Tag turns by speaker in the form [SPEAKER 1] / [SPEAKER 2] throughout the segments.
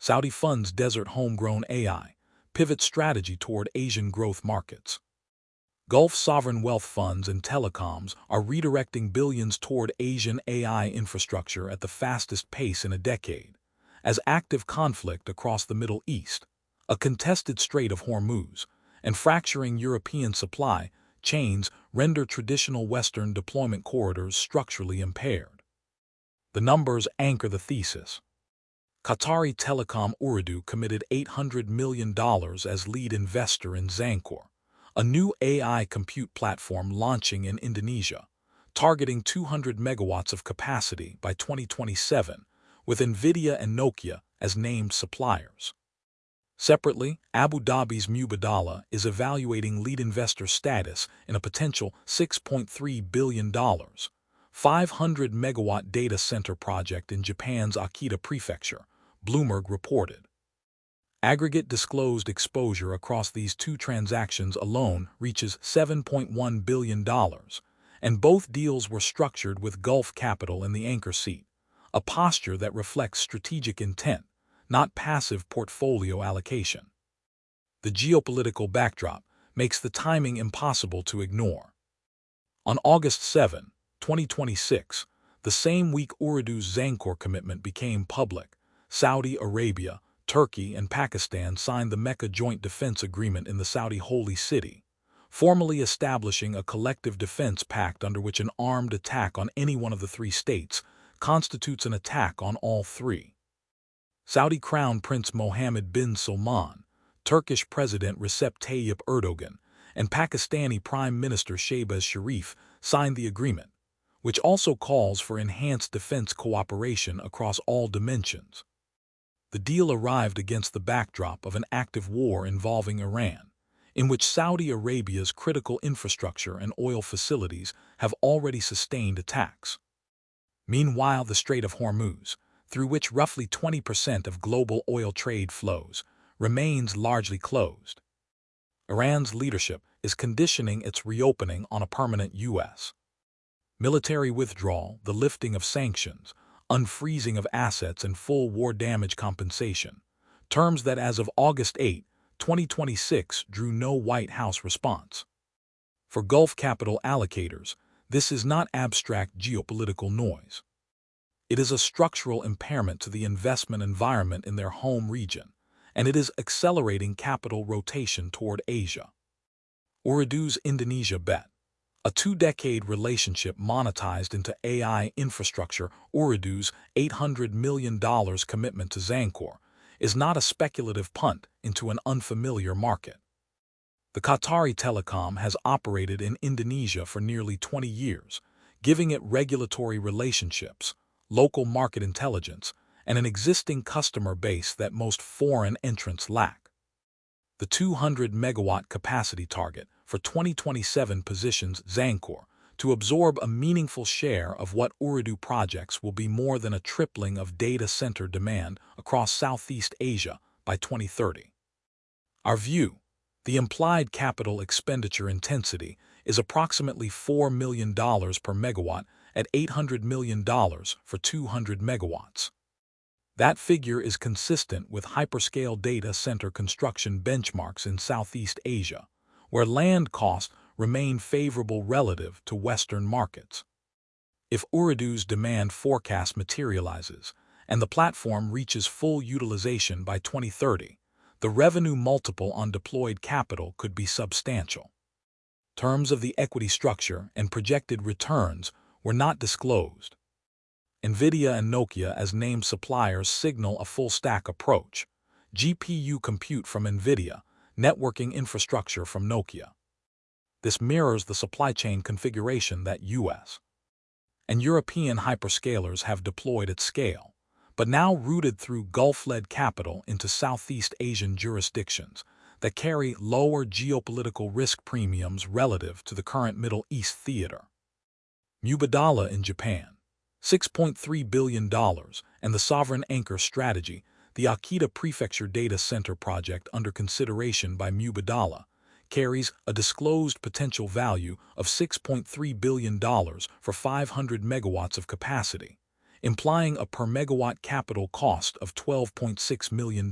[SPEAKER 1] Saudi funds desert homegrown AI, pivot strategy toward Asian growth markets. Gulf sovereign wealth funds and telecoms are redirecting billions toward Asian AI infrastructure at the fastest pace in a decade, as active conflict across the Middle East, a contested Strait of Hormuz, and fracturing European supply chains render traditional Western deployment corridors structurally impaired. The numbers anchor the thesis. Qatari telecom Ooredoo committed $800 million as lead investor in Zancor, a new AI compute platform launching in Indonesia, targeting 200 megawatts of capacity by 2027, with NVIDIA and Nokia as named suppliers. Separately, Abu Dhabi's Mubadala is evaluating lead investor status in a potential $6.3 billion, 500-megawatt data center project in Japan's Akita Prefecture, Bloomberg reported. Aggregate disclosed exposure across these two transactions alone reaches $7.1 billion, and both deals were structured with Gulf Capital in the anchor seat, a posture that reflects strategic intent, not passive portfolio allocation. The geopolitical backdrop makes the timing impossible to ignore. On August 7, 2026, the same week Ooredoo's Zancor commitment became public, Saudi Arabia, Turkey, and Pakistan signed the Mecca Joint Defense Agreement in the Saudi Holy City, formally establishing a collective defense pact under which an armed attack on any one of the three states constitutes an attack on all three. Saudi Crown Prince Mohammed bin Salman, Turkish President Recep Tayyip Erdogan, and Pakistani Prime Minister Shehbaz Sharif signed the agreement, which also calls for enhanced defense cooperation across all dimensions. The deal arrived against the backdrop of an active war involving Iran, in which Saudi Arabia's critical infrastructure and oil facilities have already sustained attacks. Meanwhile, the Strait of Hormuz, through which roughly 20% of global oil trade flows, remains largely closed. Iran's leadership is conditioning its reopening on a permanent U.S. military withdrawal, the lifting of sanctions, unfreezing of assets, and full war damage compensation, terms that as of August 8, 2026 drew no White House response. For Gulf capital allocators, this is not abstract geopolitical noise. It is a structural impairment to the investment environment in their home region, and it is accelerating capital rotation toward Asia. Ooredoo's Indonesia bet, a two-decade relationship monetized into AI infrastructure. Ooredoo's $800 million commitment to Zancor is not a speculative punt into an unfamiliar market. The Qatari telecom has operated in Indonesia for nearly 20 years, giving it regulatory relationships, local market intelligence, and an existing customer base that most foreign entrants lack. The 200-megawatt capacity target for 2027 positions Zancor to absorb a meaningful share of what Ooredoo projects will be more than a tripling of data center demand across Southeast Asia by 2030. Our view: the implied capital expenditure intensity is approximately $4 million per megawatt at $800 million for 200 megawatts. That figure is consistent with hyperscale data center construction benchmarks in Southeast Asia, where land costs remain favorable relative to Western markets. If Ooredoo's demand forecast materializes and the platform reaches full utilization by 2030, the revenue multiple on deployed capital could be substantial. Terms of the equity structure and projected returns were not disclosed. NVIDIA and Nokia as named suppliers signal a full-stack approach: GPU compute from NVIDIA, networking infrastructure from Nokia. This mirrors the supply chain configuration that U.S. and European hyperscalers have deployed at scale, but now routed through Gulf-led capital into Southeast Asian jurisdictions that carry lower geopolitical risk premiums relative to the current Middle East theater. Mubadala in Japan, $6.3 billion, and the sovereign anchor strategy, the Akita Prefecture data center project under consideration by Mubadala, carries a disclosed potential value of $6.3 billion for 500 megawatts of capacity, implying a per megawatt capital cost of $12.6 million.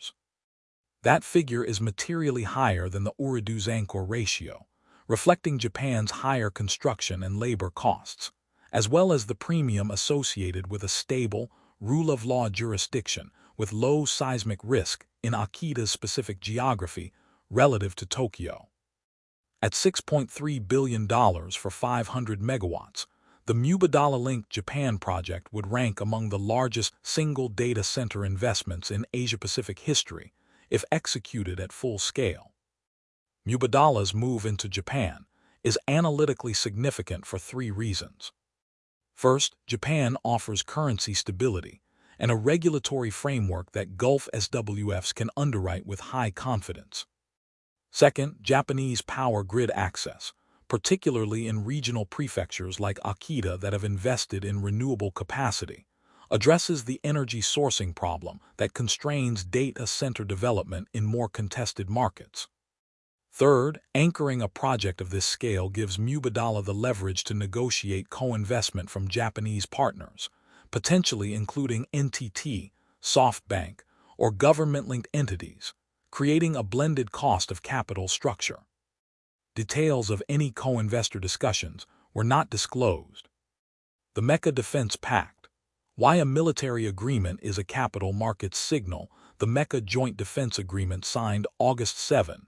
[SPEAKER 1] That figure is materially higher than the Ooredoo-Zancor ratio, reflecting Japan's higher construction and labor costs, as well as the premium associated with a stable, rule-of-law jurisdiction with low seismic risk in Akita's specific geography relative to Tokyo. At $6.3 billion for 500 megawatts, the Mubadala Link Japan project would rank among the largest single data center investments in Asia-Pacific history if executed at full scale. Mubadala's move into Japan is analytically significant for three reasons. First, Japan offers currency stability and a regulatory framework that Gulf SWFs can underwrite with high confidence. Second, Japanese power grid access, particularly in regional prefectures like Akita that have invested in renewable capacity, addresses the energy sourcing problem that constrains data center development in more contested markets. Third, anchoring a project of this scale gives Mubadala the leverage to negotiate co-investment from Japanese partners, potentially including NTT, SoftBank, or government-linked entities, creating a blended cost of capital structure. Details of any co-investor discussions were not disclosed. The Mecca Defense Pact. Why a military agreement is a capital markets signal. The Mecca Joint Defense Agreement signed August 7,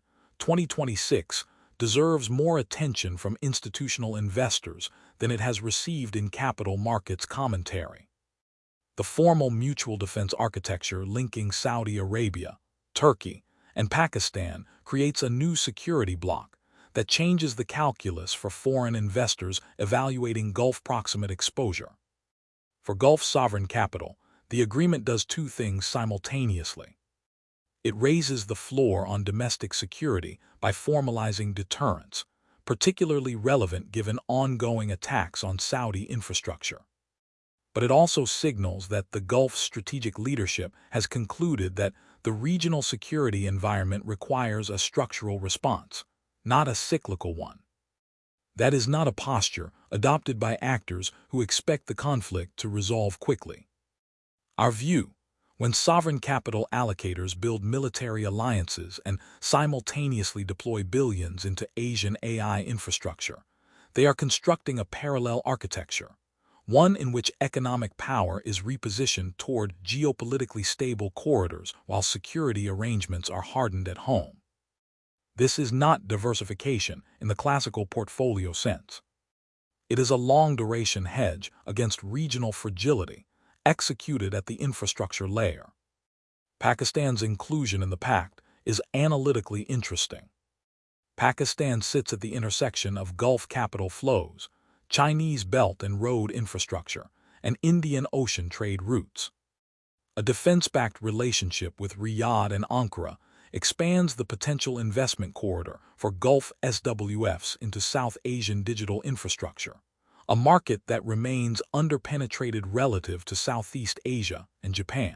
[SPEAKER 1] 2026, deserves more attention from institutional investors than it has received in capital markets commentary. The formal mutual defense architecture linking Saudi Arabia, Turkey, and Pakistan creates a new security bloc that changes the calculus for foreign investors evaluating Gulf proximate exposure. For Gulf sovereign capital, the agreement does two things simultaneously. It raises the floor on domestic security by formalizing deterrence, particularly relevant given ongoing attacks on Saudi infrastructure. But it also signals that the Gulf's strategic leadership has concluded that the regional security environment requires a structural response, not a cyclical one. That is not a posture adopted by actors who expect the conflict to resolve quickly. Our view: when sovereign capital allocators build military alliances and simultaneously deploy billions into Asian AI infrastructure, they are constructing a parallel architecture, one in which economic power is repositioned toward geopolitically stable corridors while security arrangements are hardened at home. This is not diversification in the classical portfolio sense. It is a long-duration hedge against regional fragility, executed at the infrastructure layer. Pakistan's inclusion in the pact is analytically interesting. Pakistan sits at the intersection of Gulf capital flows, Chinese belt and road infrastructure, and Indian Ocean trade routes. A defense-backed relationship with Riyadh and Ankara expands the potential investment corridor for Gulf SWFs into South Asian digital infrastructure, a market that remains underpenetrated relative to Southeast Asia and Japan.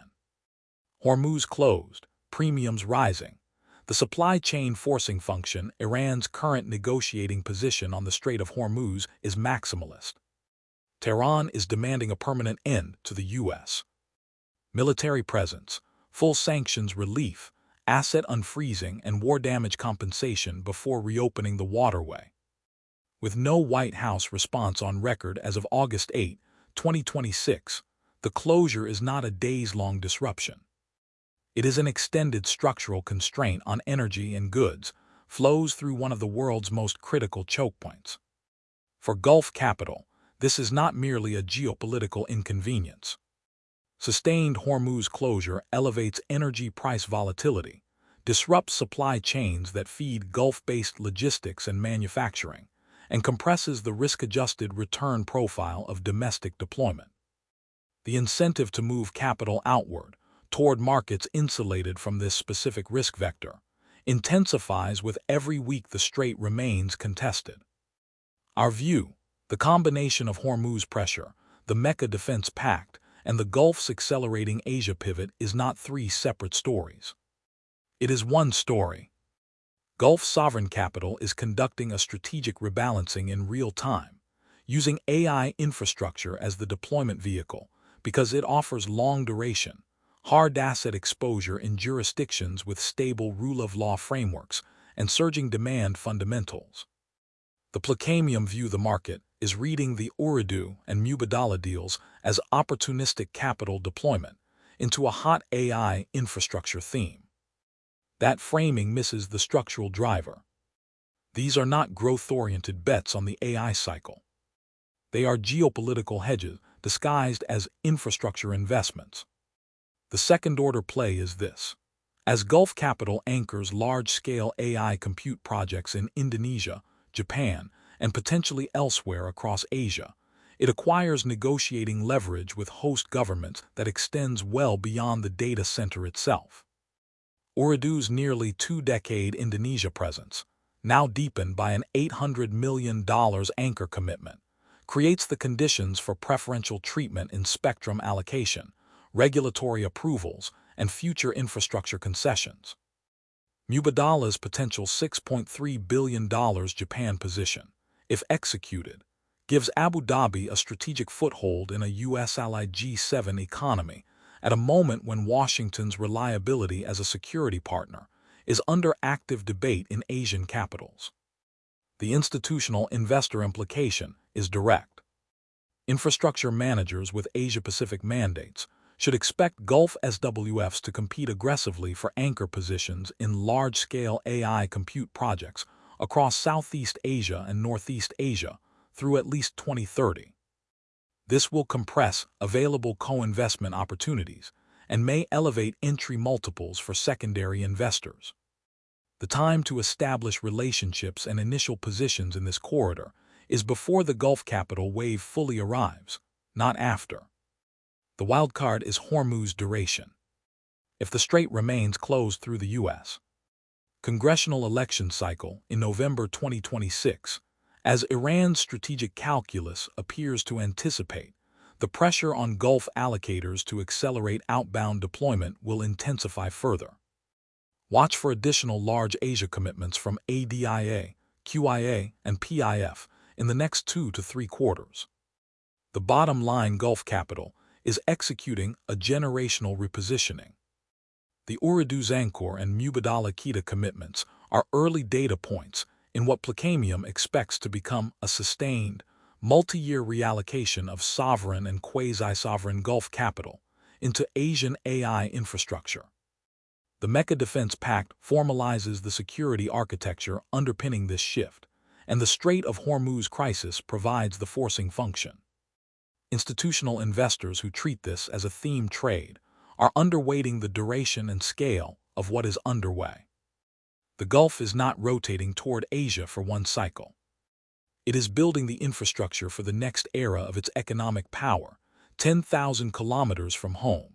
[SPEAKER 1] Hormuz closed, premiums rising. The supply chain forcing function. Iran's current negotiating position on the Strait of Hormuz is maximalist. Tehran is demanding a permanent end to the U.S. military presence, full sanctions relief, asset unfreezing, and war damage compensation before reopening the waterway. With no White House response on record as of August 8, 2026, the closure is not a days-long disruption. It is an extended structural constraint on energy and goods, flows through one of the world's most critical choke points. For Gulf capital, this is not merely a geopolitical inconvenience. Sustained Hormuz closure elevates energy price volatility, disrupts supply chains that feed Gulf-based logistics and manufacturing, and compresses the risk-adjusted return profile of domestic deployment. The incentive to move capital outward, toward markets insulated from this specific risk vector, intensifies with every week the strait remains contested. Our view: the combination of Hormuz pressure, the Mecca Defense Pact, and the Gulf's accelerating Asia pivot is not three separate stories. It is one story. Gulf sovereign capital is conducting a strategic rebalancing in real time, using AI infrastructure as the deployment vehicle, because it offers long duration, hard asset exposure in jurisdictions with stable rule-of-law frameworks and surging demand fundamentals. The Placamium view the market is reading the Ooredoo and Mubadala deals as opportunistic capital deployment into a hot AI infrastructure theme. That framing misses the structural driver. These are not growth-oriented bets on the AI cycle. They are geopolitical hedges disguised as infrastructure investments. The second-order play is this. As Gulf Capital anchors large-scale AI compute projects in Indonesia, Japan, and potentially elsewhere across Asia, it acquires negotiating leverage with host governments that extends well beyond the data center itself. Ooredoo's nearly two-decade Indonesia presence, now deepened by an $800 million anchor commitment, creates the conditions for preferential treatment in spectrum allocation, regulatory approvals, and future infrastructure concessions. Mubadala's potential $6.3 billion Japan position, if executed, gives Abu Dhabi a strategic foothold in a U.S.-allied G7 economy at a moment when Washington's reliability as a security partner is under active debate in Asian capitals. The institutional investor implication is direct. Infrastructure managers with Asia-Pacific mandates should expect Gulf SWFs to compete aggressively for anchor positions in large-scale AI compute projects across Southeast Asia and Northeast Asia through at least 2030. This will compress available co-investment opportunities and may elevate entry multiples for secondary investors. The time to establish relationships and initial positions in this corridor is before the Gulf capital wave fully arrives, not after. The wildcard is Hormuz duration. If the strait remains closed through the U.S. congressional election cycle in November 2026, as Iran's strategic calculus appears to anticipate, the pressure on Gulf allocators to accelerate outbound deployment will intensify further. Watch for additional large Asia commitments from ADIA, QIA, and PIF in the next 2 to 3 quarters. The bottom line Gulf capital is executing a generational repositioning. The Ooredoo Zancor and Mubadala Kita commitments are early data points in what Placamium expects to become a sustained, multi-year reallocation of sovereign and quasi-sovereign Gulf capital into Asian AI infrastructure. The Mecca Defense Pact formalizes the security architecture underpinning this shift, and the Strait of Hormuz crisis provides the forcing function. Institutional investors who treat this as a theme trade are underweighting the duration and scale of what is underway. The Gulf is not rotating toward Asia for one cycle. It is building the infrastructure for the next era of its economic power, 10,000 kilometers from home.